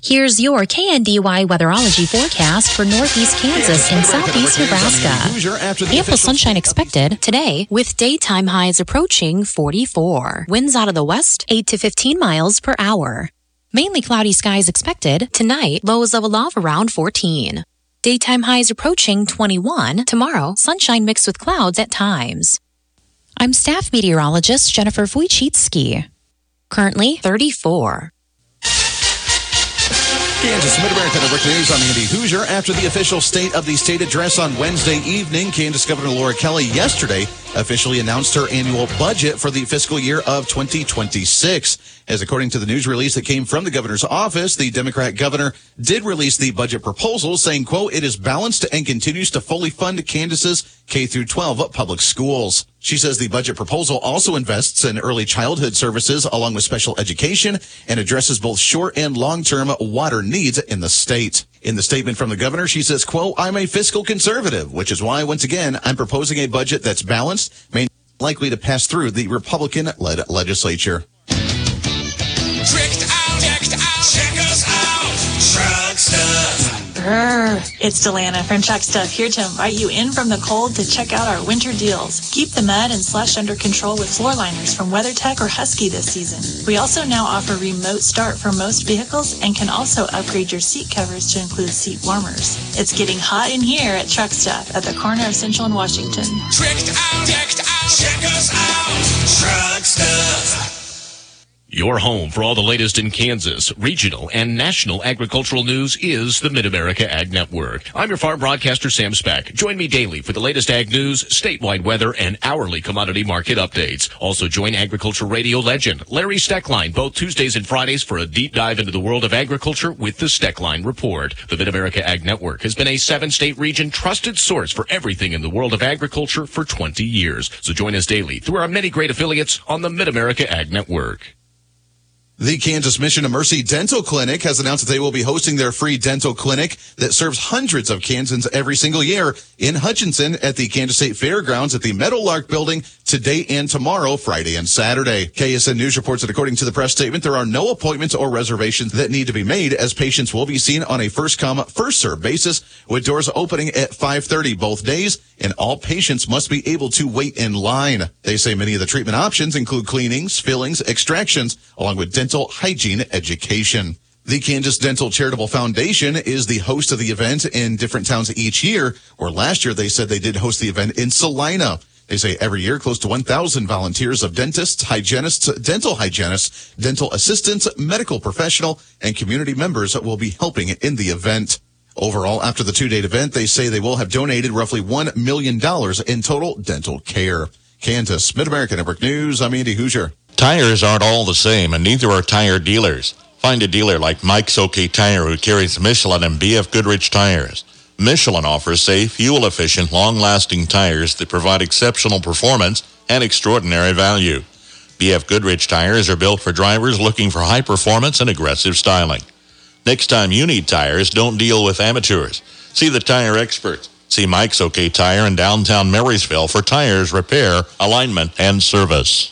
Here's your KNDY weatherology forecast for northeast Kansas and southeast Nebraska. Ample sunshine expected today with daytime highs approaching 44. Winds out of the west 8 to 15 miles per hour. Mainly cloudy skies expected tonight, lows level off around 14. Daytime highs approaching 21. Tomorrow, sunshine mixed with clouds at times. I'm staff meteorologist Jennifer Wojcicki. Currently 34. Kansas Mid-America Network News. I'm Andy Hoosier. After the official State of the State address on Wednesday evening, Kansas Governor Laura Kelly yesterday officially announced her annual budget for the fiscal year of 2026. As according to the news release that came from the governor's office, the Democrat governor did release the budget proposal saying, quote, "It is balanced and continues to fully fund Kansas's K-12 public schools." She says the budget proposal also invests in early childhood services along with special education and addresses both short and long-term water needs in the state. In the statement from the governor, she says, quote, "I'm a fiscal conservative, which is why, once again, I'm proposing a budget that's balanced, likely to pass through the Republican-led legislature." Check us out, Truck Stuff. It's Delana from Truck Stuff, here to invite you in from the cold to check out our winter deals. Keep the mud and slush under control with floor liners from WeatherTech or Husky this season. We also now offer remote start for most vehicles and can also upgrade your seat covers to include seat warmers. It's getting hot in here at Truck Stuff at the corner of Central and Washington. Check us out, Truck Stuff. Your home for all the latest in Kansas, regional, and national agricultural news is the Mid-America Ag Network. I'm your farm broadcaster, Sam Speck. Join me daily for the latest ag news, statewide weather, and hourly commodity market updates. Also join agriculture radio legend Larry Steckline both Tuesdays and Fridays for a deep dive into the world of agriculture with the Steckline Report. The Mid-America Ag Network has been a 7-state region trusted source for everything in the world of agriculture for 20 years. So join us daily through our many great affiliates on the Mid-America Ag Network. The Kansas Mission of Mercy Dental Clinic has announced that they will be hosting their free dental clinic that serves hundreds of Kansans every single year in Hutchinson at the Kansas State Fairgrounds at the Meadowlark Building today and tomorrow, Friday and Saturday. KSN News reports that according to the press statement, there are no appointments or reservations that need to be made as patients will be seen on a first-come, first-served basis with doors opening at 5:30 both days, and all patients must be able to wait in line. They say many of the treatment options include cleanings, fillings, extractions, along with dental hygiene education. The Kansas Dental Charitable Foundation is the host of the event in different towns each year, or last year they said they did host the event in Salina. They say every year close to 1,000 volunteers of dentists, hygienists, dental assistants, medical professional, and community members will be helping in the event. Overall, after the 2-day event, they say they will have donated roughly $1 million in total dental care. Kansas Mid-America Network News, I'm Andy Hoosier. Tires aren't all the same, and neither are tire dealers. Find a dealer like Mike's OK Tire who carries Michelin and BF Goodrich tires. Michelin offers safe, fuel-efficient, long-lasting tires that provide exceptional performance and extraordinary value. BF Goodrich tires are built for drivers looking for high performance and aggressive styling. Next time you need tires, don't deal with amateurs. See the tire experts. See Mike's OK Tire in downtown Marysville for tires, repair, alignment, and service.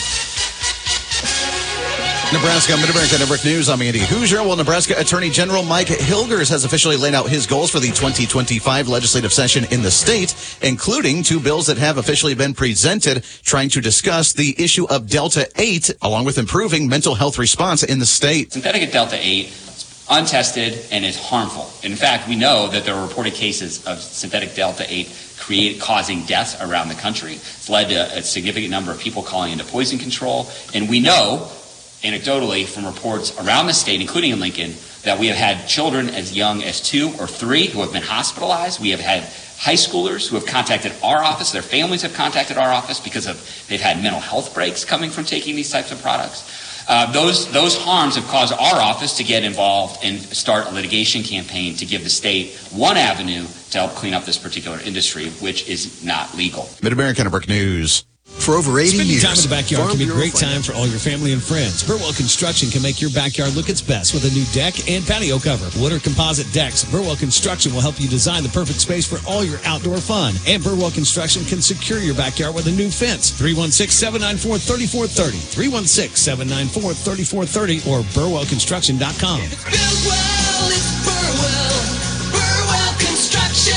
Nebraska Mid-America Network News, I'm Andy Hoosier. Well, Nebraska Attorney General Mike Hilgers has officially laid out his goals for the 2025 legislative session in the state, including 2 bills that have officially been presented, trying to discuss the issue of Delta 8, along with improving mental health response in the state. Synthetic Delta 8 is untested and is harmful. In fact, we know that there are reported cases of synthetic Delta 8 causing deaths around the country. It's led to a significant number of people calling into poison control, and we know anecdotally from reports around the state, including in Lincoln, that we have had children as young as 2 or 3 who have been hospitalized. We have had high schoolers who have contacted our office. Their families have contacted our office because they've had mental health breaks coming from taking these types of products. Those harms have caused our office to get involved and start a litigation campaign to give the state one avenue to help clean up this particular industry, which is not legal. Mid-America Network News. For over 80 Spending years, time in the backyard Farm can be a Bureau great time for all your family and friends. Burwell Construction can make your backyard look its best with a new deck and patio cover. Wood or composite decks, Burwell Construction will help you design the perfect space for all your outdoor fun. And Burwell Construction can secure your backyard with a new fence. 316-794-3430. 316-794-3430 or burwellconstruction.com. If it's built well, it's Burwell. Burwell Construction.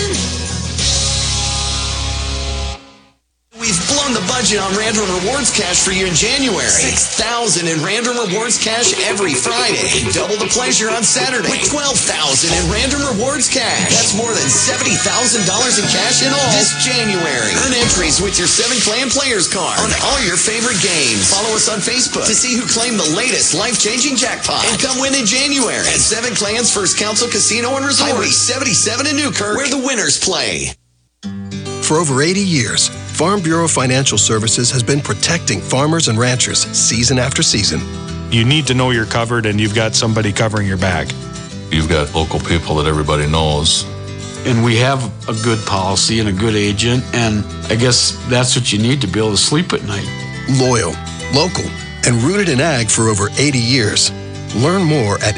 We've blown the budget on Random Rewards Cash for you in January. $6,000 in Random Rewards Cash every Friday. Double the pleasure on Saturday with $12,000 in Random Rewards Cash. That's more than $70,000 in cash in all this January. Earn entries with your 7-Clan Players card on all your favorite games. Follow us on Facebook to see who claimed the latest life-changing jackpot. And come win in January at 7 Clans First Council Casino and Resort. Highway 77 in Newkirk, where the winners play. For over 80 years, Farm Bureau Financial Services has been protecting farmers and ranchers season after season. You need to know you're covered and you've got somebody covering your back. You've got local people that everybody knows. And we have a good policy and a good agent, and I guess that's what you need to be able to sleep at night. Loyal, local, and rooted in ag for over 80 years. Learn more at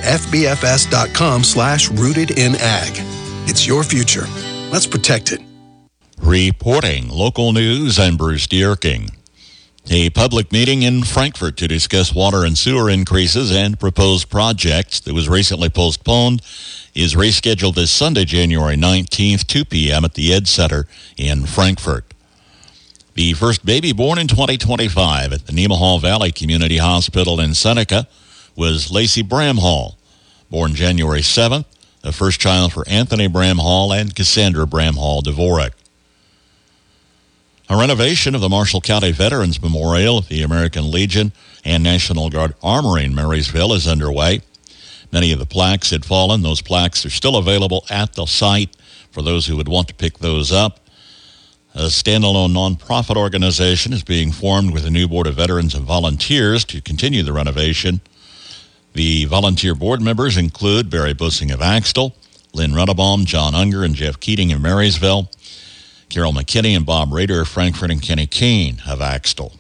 fbfs.com/rootedinag. It's your future. Let's protect it. Reporting local news, I'm Bruce Dierking. A public meeting in Frankfort to discuss water and sewer increases and proposed projects that was recently postponed is rescheduled this Sunday, January 19th, 2 p.m. at the Ed Center in Frankfort. The first baby born in 2025 at the Nemaha Valley Community Hospital in Seneca was Lacey Bramhall, born January 7th, the first child for Anthony Bramhall and Cassandra Bramhall Dvorak. A renovation of the Marshall County Veterans Memorial of the American Legion and National Guard Armory in Marysville is underway. Many of the plaques had fallen. Those plaques are still available at the site for those who would want to pick those up. A standalone nonprofit organization is being formed with a new board of veterans and volunteers to continue the renovation. The volunteer board members include Barry Bussing of Axtell, Lynn Ruttabaum, John Unger, and Jeff Keating of Marysville, Carol McKinney and Bob Rader of Frankfort, and Kenny Kane of Axtell.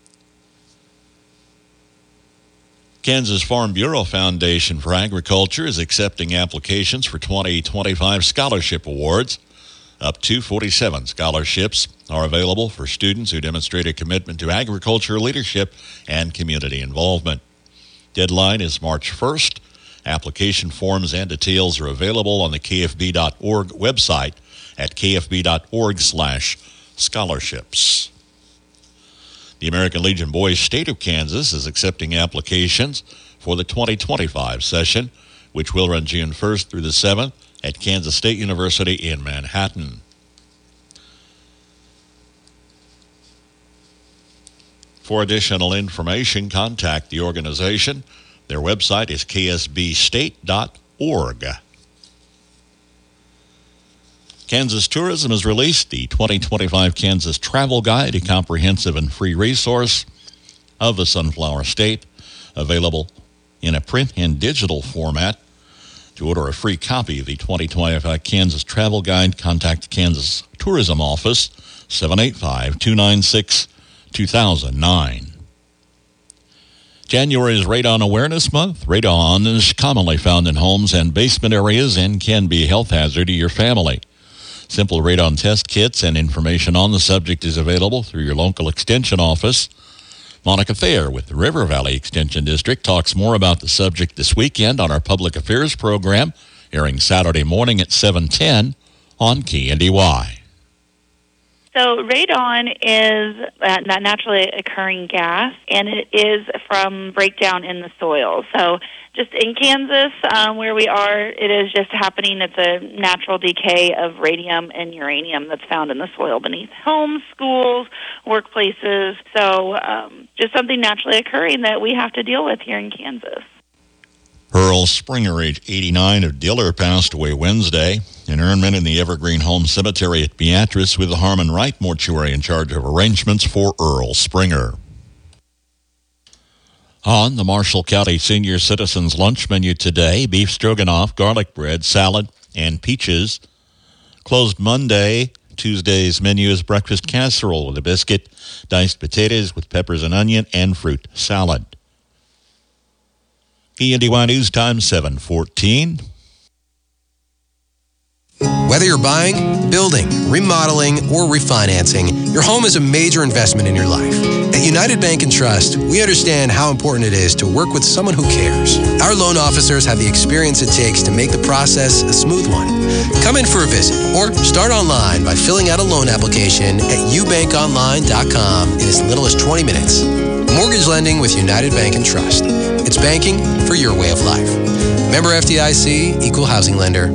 Kansas Farm Bureau Foundation for Agriculture is accepting applications for 2025 scholarship awards. Up to 47 scholarships are available for students who demonstrate a commitment to agriculture leadership and community involvement. Deadline is March 1st. Application forms and details are available on the kfb.org website at kfb.org/scholarships. The American Legion Boys State of Kansas is accepting applications for the 2025 session, which will run June 1st through the 7th at Kansas State University in Manhattan. For additional information, contact the organization. Their website is ksbstate.org. Kansas Tourism has released the 2025 Kansas Travel Guide, a comprehensive and free resource of the Sunflower State, available in a print and digital format. To order a free copy of the 2025 Kansas Travel Guide, contact the Kansas Tourism Office, 785-296-2009. January is Radon Awareness Month. Radon is commonly found in homes and basement areas and can be a health hazard to your family. Simple radon test kits and information on the subject is available through your local extension office. Monica Thayer with the River Valley Extension District talks more about the subject this weekend on our Public Affairs program, airing Saturday morning at 7:10 on KNDY. So radon is a naturally occurring gas, and it is from breakdown in the soil. So just in Kansas, where we are, it is just happening. It's a natural decay of radium and uranium that's found in the soil beneath homes, schools, workplaces. So just something naturally occurring that we have to deal with here in Kansas. Earl Springer, age 89, of Diller, passed away Wednesday. Interment in the Evergreen Home Cemetery at Beatrice with the Harmon Wright Mortuary in charge of arrangements for Earl Springer. On the Marshall County Senior Citizens Lunch menu today, beef stroganoff, garlic bread, salad, and peaches. Closed Monday, Tuesday's menu is breakfast casserole with a biscuit, diced potatoes with peppers and onion, and fruit salad. KNDY News Time 7:14. Whether you're buying, building, remodeling, or refinancing, your home is a major investment in your life. At United Bank and Trust, we understand how important it is to work with someone who cares. Our loan officers have the experience it takes to make the process a smooth one. Come in for a visit or start online by filling out a loan application at ubankonline.com in as little as 20 minutes. Mortgage lending with United Bank and Trust. It's banking for your way of life. Member FDIC, Equal Housing Lender.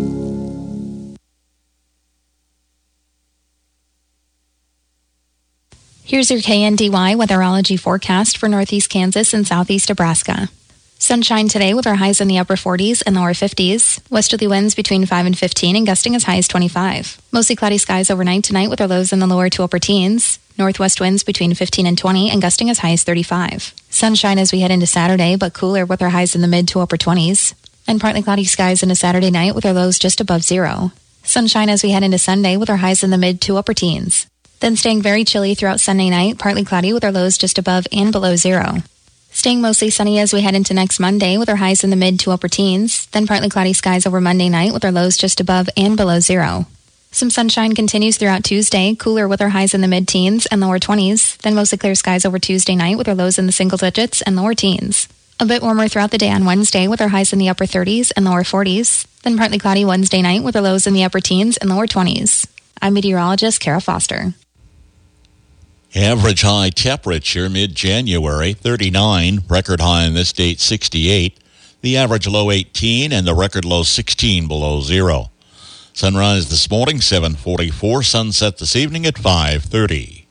Here's your KNDY weatherology forecast for northeast Kansas and southeast Nebraska. Sunshine today with our highs in the upper 40s and lower 50s. Westerly winds between 5 and 15 and gusting as high as 25. Mostly cloudy skies overnight tonight with our lows in the lower to upper teens. Northwest winds between 15 and 20 and gusting as high as 35. Sunshine as we head into Saturday, but cooler with our highs in the mid to upper 20s. And partly cloudy skies into Saturday night with our lows just above zero. Sunshine as we head into Sunday with our highs in the mid to upper teens. Then staying very chilly throughout Sunday night, partly cloudy with our lows just above and below zero. Staying mostly sunny as we head into next Monday with our highs in the mid to upper teens. Then partly cloudy skies over Monday night with our lows just above and below zero. Some sunshine continues throughout Tuesday, cooler with our highs in the mid-teens and lower 20s. Then mostly clear skies over Tuesday night with our lows in the single digits and lower teens. A bit warmer throughout the day on Wednesday with our highs in the upper 30s and lower 40s. Then partly cloudy Wednesday night with our lows in the upper teens and lower 20s. I'm meteorologist Kara Foster. Average high temperature mid-January, 39. Record high on this date, 68. The average low, 18, and the record low, 16 below zero. Sunrise this morning, 7:44. Sunset this evening at 5:30.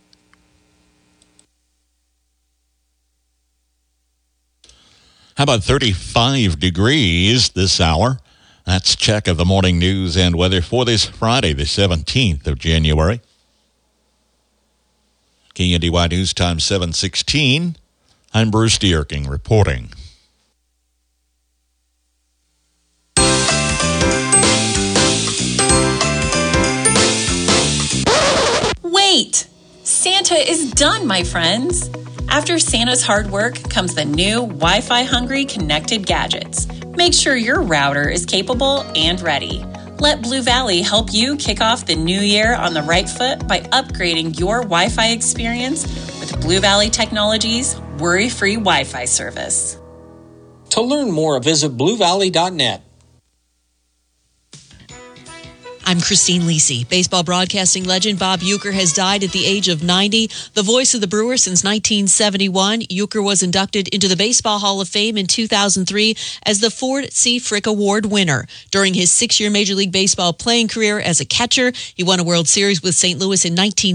How about 35 degrees this hour? That's check of the morning news and weather for this Friday, the 17th of January. KNDY News Time 7:16. I'm Bruce Dierking reporting. Wait! Santa is done, my friends. After Santa's hard work comes the new Wi-Fi hungry connected gadgets. Make sure your router is capable and ready. Let Blue Valley help you kick off the new year on the right foot by upgrading your Wi-Fi experience with Blue Valley Technologies' worry-free Wi-Fi service. To learn more, visit bluevalley.net. I'm Christine Lisi. Baseball broadcasting legend Bob Uecker has died at the age of 90. The voice of the Brewers since 1971, Uecker was inducted into the Baseball Hall of Fame in 2003 as the Ford C. Frick Award winner. During his 6-year Major League Baseball playing career as a catcher, he won a World Series with St. Louis in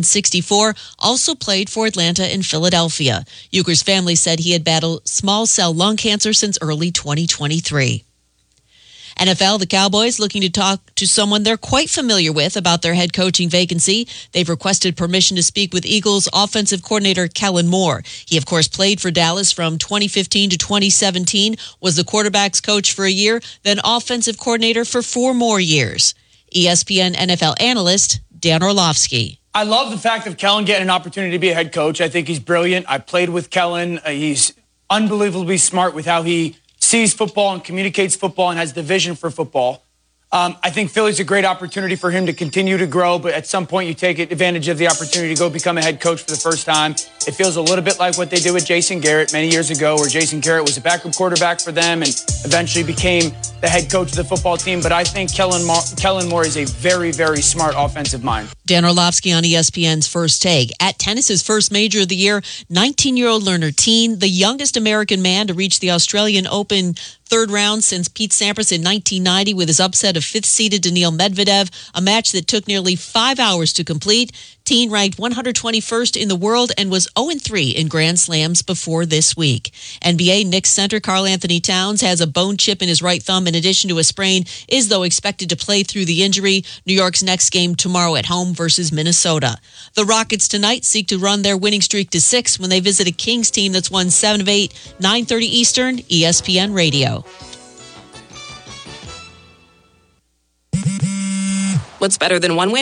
1964, also played for Atlanta and Philadelphia. Uecker's family said he had battled small cell lung cancer since early 2023. NFL, the Cowboys looking to talk to someone they're quite familiar with about their head coaching vacancy. They've requested permission to speak with Eagles offensive coordinator Kellen Moore. He, of course, played for Dallas from 2015 to 2017, was the quarterback's coach for a year, then offensive coordinator for 4 more years. ESPN NFL analyst Dan Orlovsky. I love the fact of Kellen getting an opportunity to be a head coach. I think he's brilliant. I played with Kellen. He's unbelievably smart with how he sees football and communicates football and has the vision for football. I think Philly's a great opportunity for him to continue to grow, but at some point you take advantage of the opportunity to go become a head coach for the first time. It feels a little bit like what they did with Jason Garrett many years ago, where Jason Garrett was a backup quarterback for them and eventually became the head coach of the football team. But I think Kellen Moore is a very, very smart offensive mind. Dan Orlovsky on ESPN's First Take. At tennis's first major of the year, 19-year-old Lerner Teen, the youngest American man to reach the Australian Open third round since Pete Sampras in 1990 with his upset of fifth-seeded Daniil Medvedev, a match that took nearly 5 hours to complete. Teen ranked 121st in the world and was 0-3 in Grand Slams before this week. NBA Knicks center Karl Anthony Towns has a bone chip in his right thumb in addition to a sprain, is though expected to play through the injury. New York's next game tomorrow at home versus Minnesota. The Rockets tonight seek to run their winning streak to 6 when they visit a Kings team that's won 7 of 8, 9:30 Eastern, ESPN Radio. What's better than one win?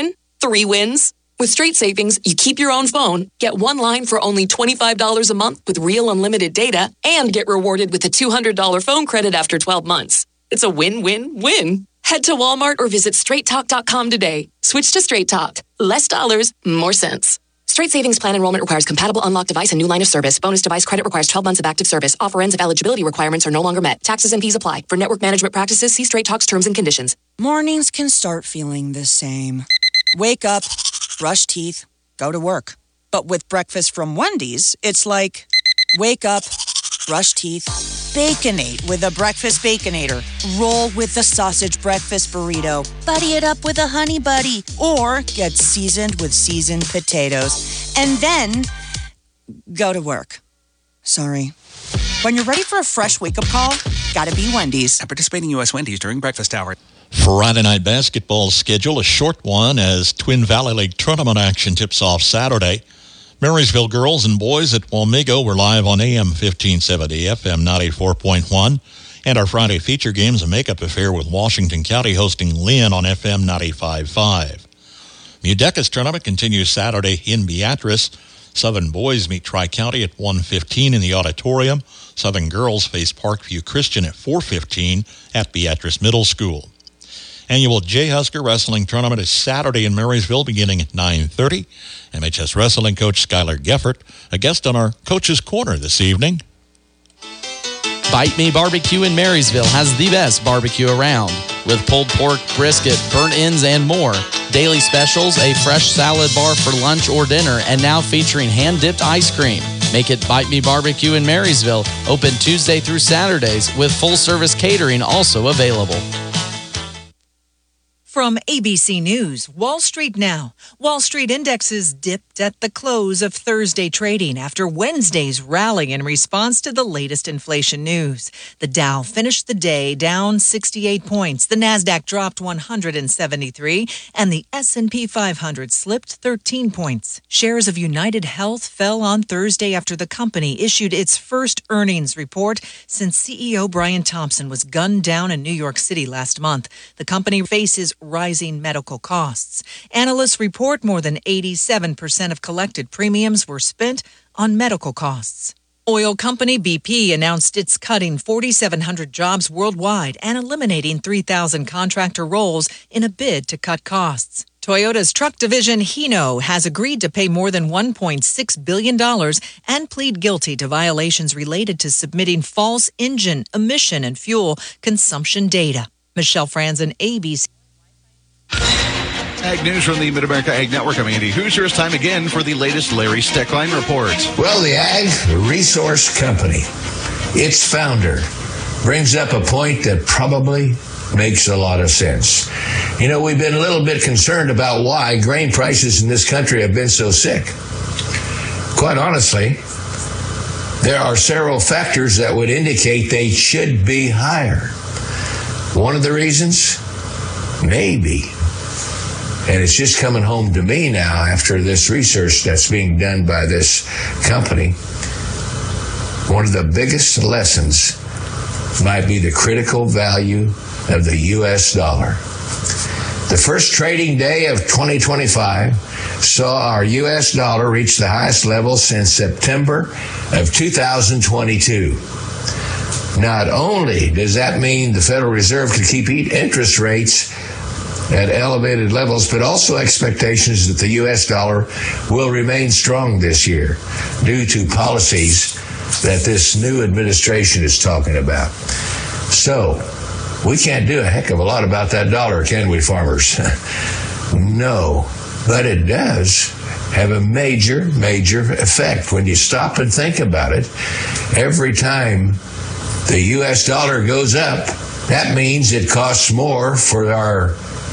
3 wins. With Straight Savings, you keep your own phone, get one line for only $25 a month with real unlimited data, and get rewarded with a $200 phone credit after 12 months. It's a win-win-win. Head to Walmart or visit straighttalk.com today. Switch to Straight Talk. Less dollars, more sense. Straight Savings Plan enrollment requires compatible unlocked device and new line of service. Bonus device credit requires 12 months of active service. Offer ends if eligibility requirements are no longer met. Taxes and fees apply. For network management practices, see Straight Talk's terms and conditions. Mornings can start feeling the same. Wake up, brush teeth, go to work. But with breakfast from Wendy's, it's like, wake up, brush teeth, Baconate with a breakfast Baconator. Roll with the sausage breakfast burrito. Buddy it up with a honey buddy. Or get seasoned with seasoned potatoes. And then go to work. Sorry. When you're ready for a fresh wake-up call, gotta be Wendy's. At participating U.S. Wendy's during breakfast hour. Friday night basketball schedule, a short one as Twin Valley League tournament action tips off Saturday. Marysville girls and boys at Wamego were live on AM 1570, FM 94.1. And our Friday feature game's a makeup affair with Washington County hosting Lynn on FM 95.5. Mudeca's tournament continues Saturday in Beatrice. Southern boys meet Tri-County at 1:15 in the auditorium. Southern girls face Parkview Christian at 4:15 at Beatrice Middle School. Annual J. Husker Wrestling Tournament is Saturday in Marysville beginning at 9:30. MHS Wrestling coach Skylar Geffert, a guest on our Coach's Corner this evening. Bite Me Barbecue in Marysville has the best barbecue around. With pulled pork, brisket, burnt ends, and more. Daily specials, a fresh salad bar for lunch or dinner, and now featuring hand-dipped ice cream. Make it Bite Me Barbecue in Marysville, open Tuesday through Saturdays, with full-service catering also available. From ABC News, Wall Street now. Wall Street indexes dipped at the close of Thursday trading after Wednesday's rally in response to the latest inflation news. The Dow finished the day down 68 points. The Nasdaq dropped 173, and the S&P 500 slipped 13 points. Shares of United Health fell on Thursday after the company issued its first earnings report since CEO Brian Thompson was gunned down in New York City last month. The company faces rising medical costs. Analysts report more than 87% of collected premiums were spent on medical costs. Oil company BP announced it's cutting 4,700 jobs worldwide and eliminating 3,000 contractor roles in a bid to cut costs. Toyota's truck division Hino has agreed to pay more than $1.6 billion and plead guilty to violations related to submitting false engine, emission, and fuel consumption data. Michelle Franzen, ABC. Ag News from the Mid-America Ag Network. I'm Andy Hoosier. It's time again for the latest Larry Steckline report. Well, the Ag Resource Company, its founder, brings up a point that probably makes a lot of sense. You know, we've been a little bit concerned about why grain prices in this country have been so sick. Quite honestly, there are several factors that would indicate they should be higher. One of the reasons, maybe, and it's just coming home to me now after this research that's being done by this company, one of the biggest lessons might be the critical value of the U.S. dollar. The first trading day of 2025 saw our U.S. dollar reach the highest level since September of 2022. Not only does that mean the Federal Reserve can keep interest rates at elevated levels, but also expectations that the U.S. dollar will remain strong this year due to policies that this new administration is talking about. So, we can't do a heck of a lot about that dollar, can we, farmers? No, but it does have a major, major effect. When you stop and think about it, every time the U.S. dollar goes up, that means it costs more for our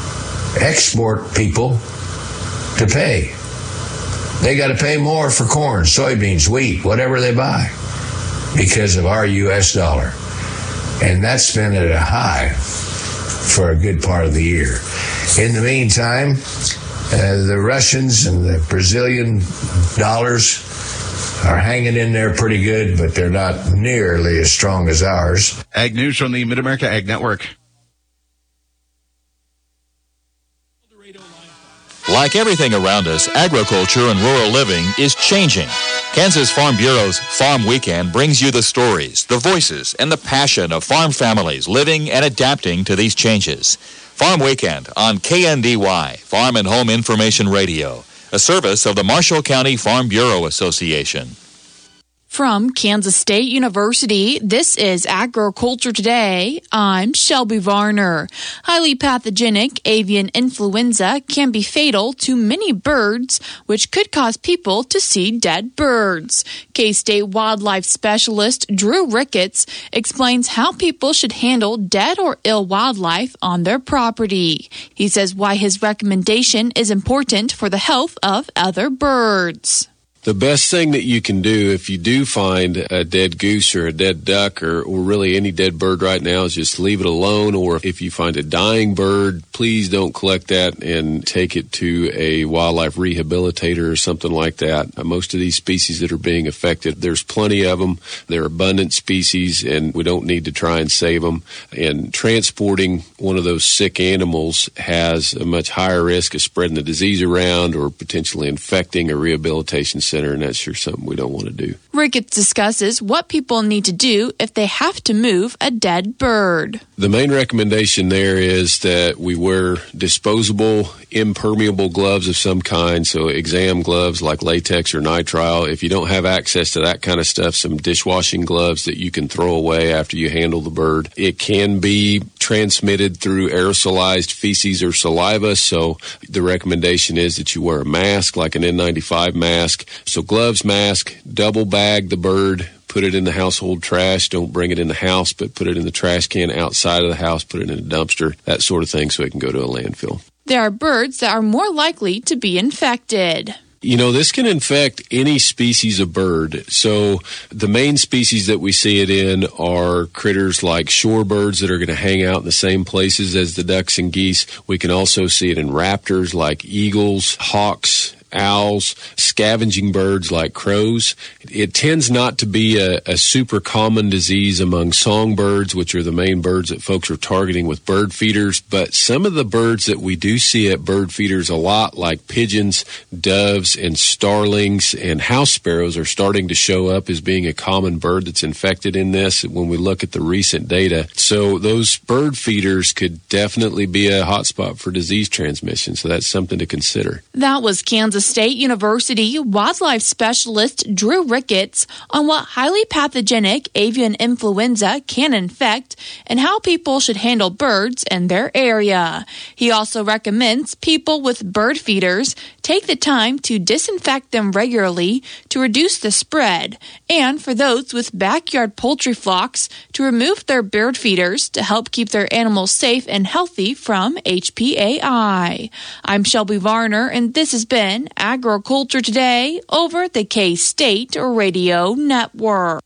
export people to pay. They got to pay more for corn, soybeans, wheat, whatever they buy because of our U.S. dollar. And that's been at a high for a good part of the year. In the meantime, the Russians and the Brazilian dollars are hanging in there pretty good, but they're not nearly as strong as ours. Ag News from the Mid-America Ag Network. Like everything around us, agriculture and rural living is changing. Kansas Farm Bureau's Farm Weekend brings you the stories, the voices, and the passion of farm families living and adapting to these changes. Farm Weekend on KNDY, Farm and Home Information Radio, a service of the Marshall County Farm Bureau Association. From Kansas State University, this is Agriculture Today. I'm Shelby Varner. Highly pathogenic avian influenza can be fatal to many birds, which could cause people to see dead birds. K-State wildlife specialist Drew Ricketts explains how people should handle dead or ill wildlife on their property. He says why his recommendation is important for the health of other birds. The best thing that you can do if you do find a dead goose or a dead duck or really any dead bird right now is just leave it alone. Or if you find a dying bird, please don't collect that and take it to a wildlife rehabilitator or something like that. Most of these species that are being affected, there's plenty of them. They're abundant species and we don't need to try and save them. And transporting one of those sick animals has a much higher risk of spreading the disease around or potentially infecting a rehabilitation center, and that's sure something we don't want to do. Ricketts discusses what people need to do if they have to move a dead bird. The main recommendation there is that we wear disposable, impermeable gloves of some kind, so exam gloves like latex or nitrile. If you don't have access to that kind of stuff, some dishwashing gloves that you can throw away after you handle the bird. It can be transmitted through aerosolized feces or saliva, so the recommendation is that you wear a mask like an N95 mask. So gloves, mask, double bag the bird, put it in the household trash. Don't bring it in the house, but put it in the trash can outside of the house, put it in a dumpster, that sort of thing, so it can go to a landfill. There are birds that are more likely to be infected. You know, this can infect any species of bird. So the main species that we see it in are critters like shorebirds that are going to hang out in the same places as the ducks and geese. We can also see it in raptors like eagles, hawks, owls, scavenging birds like crows. It tends not to be a super common disease among songbirds, which are the main birds that folks are targeting with bird feeders. But some of the birds that we do see at bird feeders a lot, like pigeons, doves, and starlings and house sparrows, are starting to show up as being a common bird that's infected in this when we look at the recent data. So those bird feeders could definitely be a hotspot for disease transmission. So that's something to consider. That was Kansas State University wildlife specialist Drew Ricketts on what highly pathogenic avian influenza can infect and how people should handle birds in their area. He also recommends people with bird feeders take the time to disinfect them regularly to reduce the spread, and for those with backyard poultry flocks to remove their bird feeders to help keep their animals safe and healthy from HPAI. I'm Shelby Varner, and this has been Agriculture Today over the K-State Radio Network.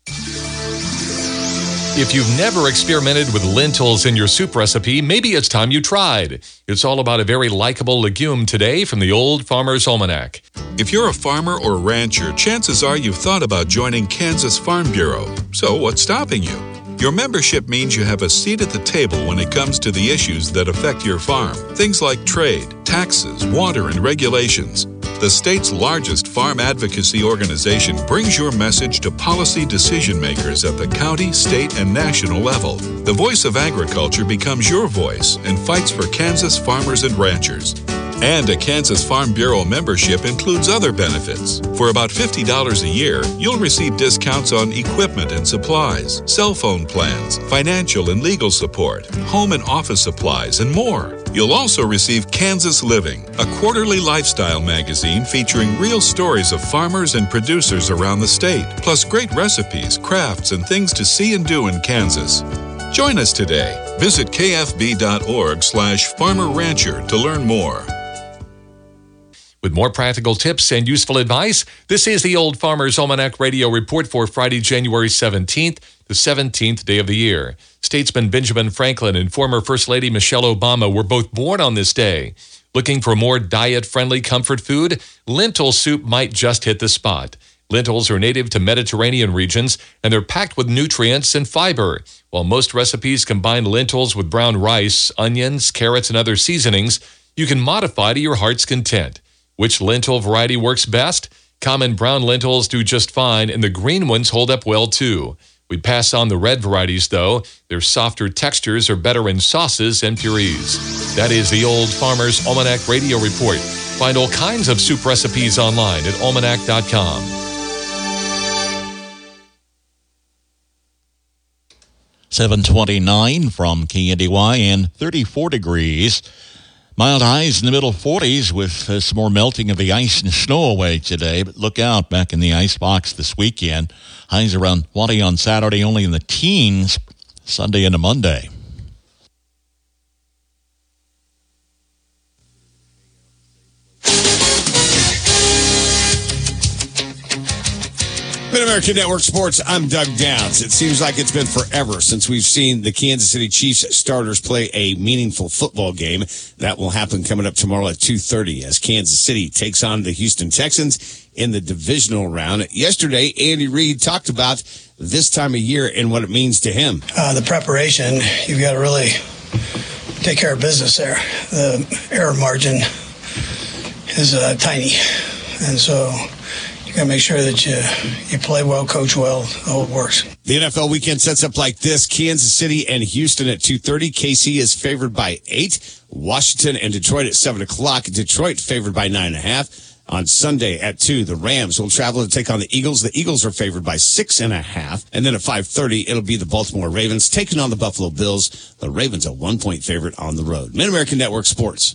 If you've never experimented with lentils in your soup recipe, maybe it's time you tried. It's all about a very likable legume today from the Old Farmer's Almanac. If you're a farmer or rancher, chances are you've thought about joining Kansas Farm Bureau. So what's stopping you? Your membership means you have a seat at the table when it comes to the issues that affect your farm. Things like trade, taxes, water, and regulations. The state's largest farm advocacy organization brings your message to policy decision makers at the county, state, and national level. The voice of agriculture becomes your voice and fights for Kansas farmers and ranchers. And a Kansas Farm Bureau membership includes other benefits. For about $50 a year, you'll receive discounts on equipment and supplies, cell phone plans, financial and legal support, home and office supplies, and more. You'll also receive Kansas Living, a quarterly lifestyle magazine featuring real stories of farmers and producers around the state, plus great recipes, crafts, and things to see and do in Kansas. Join us today. Visit kfb.org/farmerrancher to learn more. With more practical tips and useful advice, this is the Old Farmer's Almanac Radio Report for Friday, January 17th, the 17th day of the year. Statesman Benjamin Franklin and former First Lady Michelle Obama were both born on this day. Looking for more diet-friendly comfort food? Lentil soup might just hit the spot. Lentils are native to Mediterranean regions, and they're packed with nutrients and fiber. While most recipes combine lentils with brown rice, onions, carrots, and other seasonings, you can modify to your heart's content. Which lentil variety works best? Common brown lentils do just fine, and the green ones hold up well too. We pass on the red varieties, though. Their softer textures are better in sauces and purees. That is the Old Farmer's Almanac Radio Report. Find all kinds of soup recipes online at almanac.com. .29 from KNDY and 34 degrees. Mild highs in the middle 40s with some more melting of the ice and snow away today. But look out, back in the icebox this weekend. Highs around 20 on Saturday, only in the teens Sunday into Monday. Mid-American Network Sports, I'm Doug Downs. It seems like it's been forever since we've seen the Kansas City Chiefs starters play a meaningful football game. That will happen coming up tomorrow at 2:30 as Kansas City takes on the Houston Texans in the divisional round. Yesterday, Andy Reid talked about this time of year and what it means to him. The preparation, you've got to really take care of business there. The error margin is tiny, and so you got to make sure that you play well, coach well, the whole works. The NFL weekend sets up like this. Kansas City and Houston at 2:30. KC is favored by 8. Washington and Detroit at 7 o'clock. Detroit favored by 9.5. On Sunday at 2, the Rams will travel to take on the Eagles. The Eagles are favored by 6.5. And then at 5:30, it'll be the Baltimore Ravens taking on the Buffalo Bills. The Ravens a 1-point favorite on the road. Mid-American Network Sports.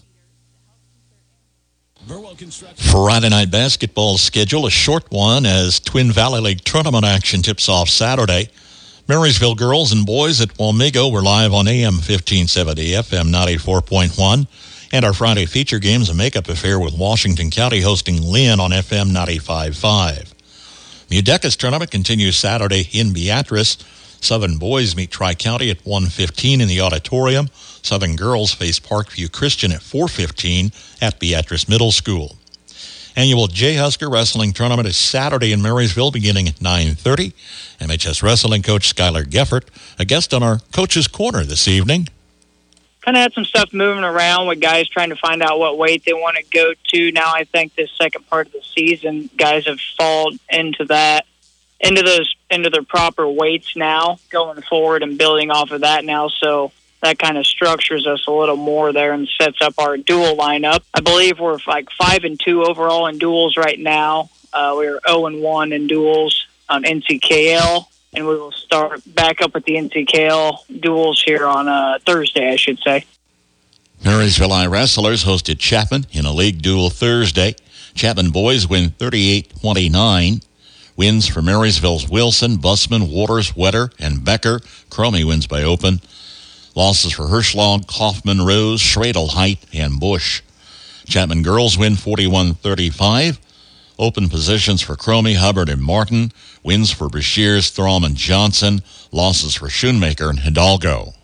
Friday night basketball schedule, a short one as Twin Valley League tournament action tips off Saturday. Marysville girls and boys at Wamego were live on AM 1570, FM 94.1. And our Friday feature game's a makeup affair with Washington County hosting Lynn on FM 95.5. Mudeca's tournament continues Saturday in Beatrice. Southern boys meet Tri-County at 1:15 in the auditorium. Southern girls face Parkview Christian at 4:15 at Beatrice Middle School. Annual J. Husker Wrestling Tournament is Saturday in Marysville beginning at 9:30. MHS Wrestling coach Skylar Geffert, a guest on our Coach's Corner this evening. Kind of had some stuff moving around with guys trying to find out what weight they want to go to. Now I think this second part of the season, guys have fallen into that, into their proper weights now, going forward and building off of that now. So that kind of structures us a little more there and sets up our dual lineup. I believe we're like 5-2 overall in duels right now. We're 0-1 in duels on NCKL. And we will start back up with the NCKL duels here on Thursday, I should say. Marysville I Wrestlers hosted Chapman in a league duel Thursday. Chapman boys win 38-29. Wins for Marysville's Wilson, Bussman, Waters, Wetter, and Becker. Cromie wins by open. Losses for Hirschlag, Kaufman, Rose, Schradel, Height, and Bush. Chapman girls win 41-35. Open positions for Cromie, Hubbard, and Martin. Wins for Brashears, Throm, and Johnson. Losses for Schoonmaker and Hidalgo.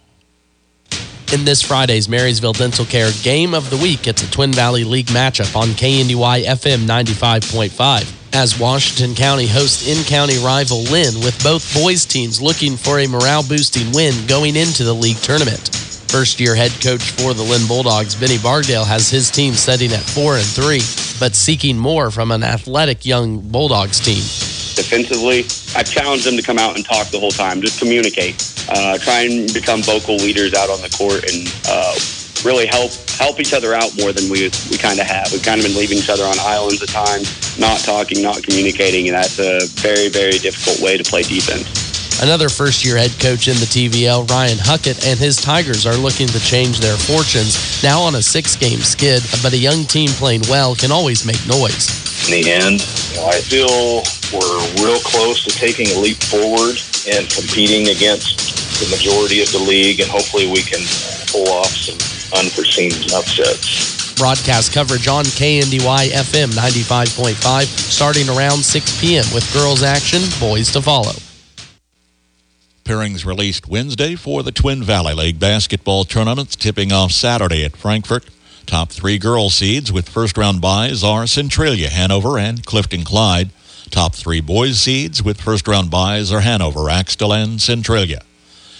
In this Friday's Marysville Dental Care Game of the Week, it's a Twin Valley League matchup on KNDY FM 95.5. As Washington County hosts in-county rival Lynn, with both boys teams looking for a morale-boosting win going into the league tournament. First-year head coach for the Lynn Bulldogs, Benny Bargdale, has his team setting at 4-3, but seeking more from an athletic young Bulldogs team. Defensively, I challenge them to come out and talk the whole time, just communicate, try and become vocal leaders out on the court, and really help each other out more than we kind of have. We've kind of been leaving each other on islands at times, not talking, not communicating, and that's a very, very difficult way to play defense. Another first-year head coach in the TVL, Ryan Huckett, and his Tigers are looking to change their fortunes, now on a 6-game skid, but a young team playing well can always make noise. In the end, I feel we're real close to taking a leap forward and competing against the majority of the league, and hopefully we can pull off some unforeseen upsets. Broadcast coverage on KNDY FM 95.5, starting around 6 p.m. with girls action, boys to follow. Pairings released Wednesday for the Twin Valley League basketball tournaments, tipping off Saturday at Frankfort. Top 3 girls seeds with first-round byes are Centralia, Hanover, and Clifton Clyde. Top 3 boys seeds with first-round byes are Hanover, Axtell, and Centralia.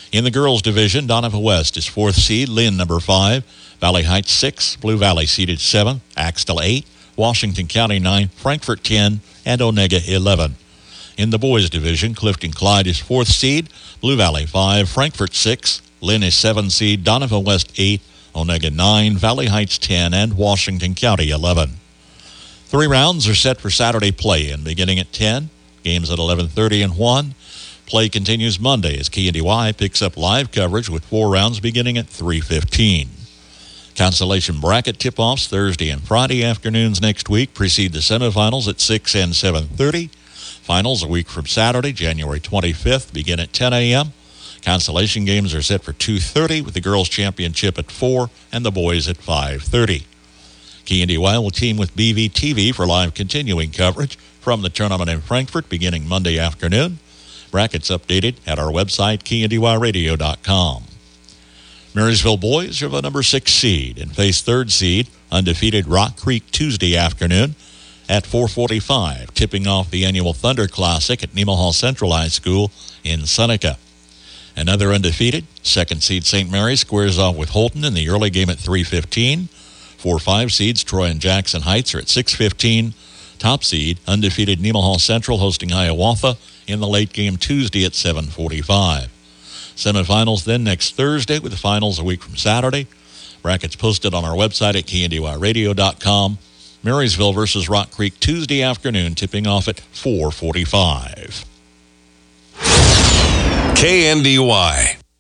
In the girls' division, Donovan West is 4th seed, Lynn number 5, Valley Heights 6, Blue Valley seeded 7, Axtell 8, Washington County 9, Frankfort 10, and Onega 11. In the boys' division, Clifton Clyde is 4th seed, Blue Valley 5, Frankfort 6, Lynn is 7 seed, Donovan West 8, Onega 9, Valley Heights 10, and Washington County 11. 3 rounds are set for Saturday play, and beginning at 10, games at 11:30 and 1. Play continues Monday as KNDY picks up live coverage with 4 rounds beginning at 3:15. Consolation bracket tip-offs Thursday and Friday afternoons next week precede the semifinals at 6 and 7:30. Finals a week from Saturday, January 25th, begin at 10 a.m. Consolation games are set for 2:30 with the girls' championship at 4 and the boys at 5:30. KNDY will team with BVTV for live continuing coverage from the tournament in Frankfort beginning Monday afternoon. Brackets updated at our website, KNDYradio.com. Marysville boys are the number 6 seed and face 3rd seed, undefeated Rock Creek Tuesday afternoon at 4:45, tipping off the annual Thunder Classic at Nemaha Central High School in Seneca. Another undefeated, 2nd seed St. Mary squares off with Holton in the early game at 3:15. 4-5 seeds Troy and Jackson Heights are at 6:15. Top seed, undefeated Nemaha Central hosting Hiawatha in the late game Tuesday at 7:45. Semifinals then next Thursday with the finals a week from Saturday. Brackets posted on our website at KNDYradio.com. Marysville versus Rock Creek Tuesday afternoon, tipping off at 4:45. KNDY.